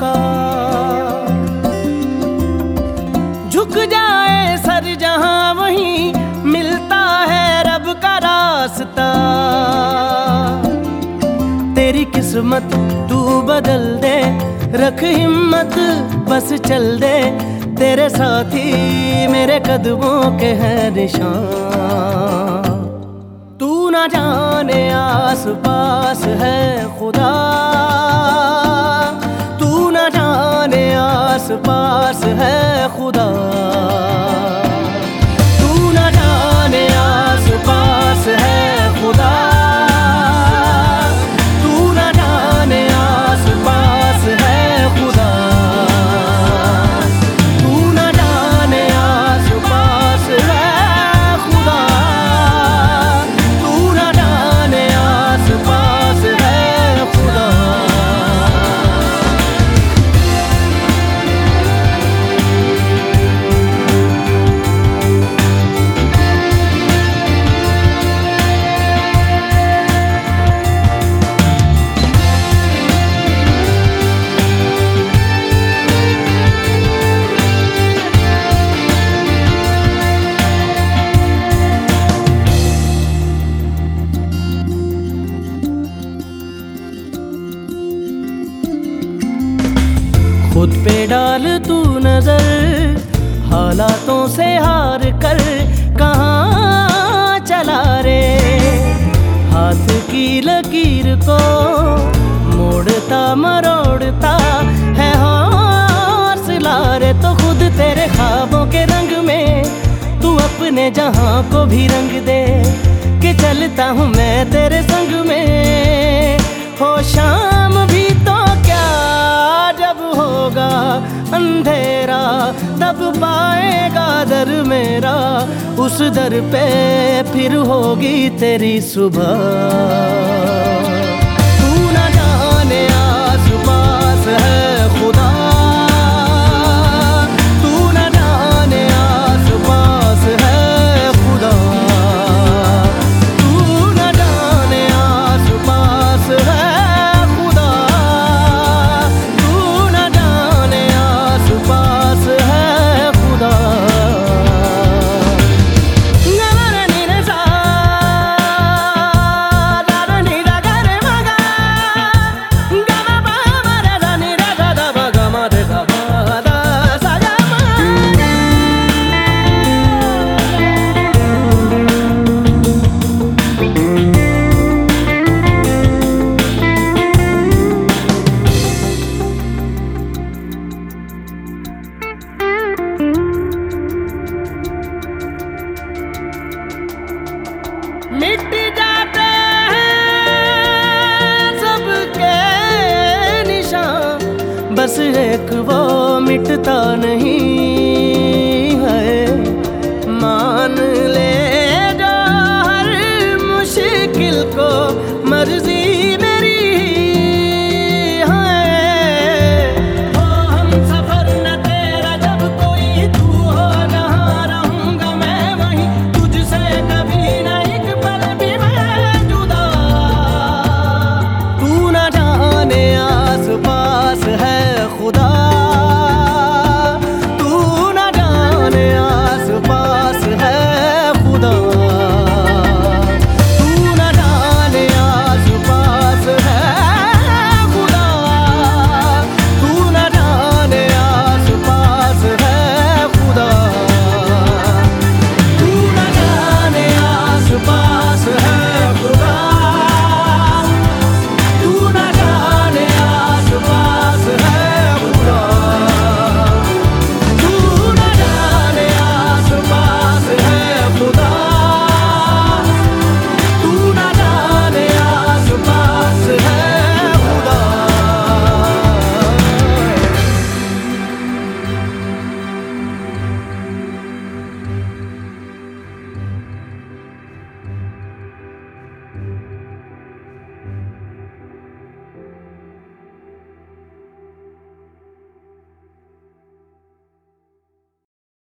झुका। झुक जाए सर जहां वहीं मिलता है रब का रास्ता। तेरी किस्मत तू बदल दे, रख हिम्मत बस चल दे। तेरे साथी मेरे कदमों के हैं निशान। तू ना जाने आस पास है खुदा, तू ना जाने आस पास है खुदा। तू ना जाने आस पास है खुदा, तू ना जाने आस पास है खुदा। तू ना जाने आस पास है खुदा, तू ना जाने आस पास है खुदा। खुद पे डाल तू नजर, हालातों से हार कर कहाँ चला रे। हाथ की लकीर को मोड़ता मरोड़ता है हौसला रे। तो खुद तेरे ख्वाबों के रंग में तू अपने जहां को भी रंग दे, कि चलता हूँ मैं तेरे संग में। हो शाम भी तो क्या जब होगा अंधेरा, तब पाएगा दर मेरा। उस दर पे फिर होगी तेरी सुबह। तू ना जाने आस पास है खुदा, तू ना जाने आस पास है खुदा। तू ना जाने आस पास है खुदा, तू ना जाने आस पास है खुदा। मिट जाते हैं सबके निशान, बस एक वो मिटता नहीं है। मान ले जो हर मुश्किल को मर्जी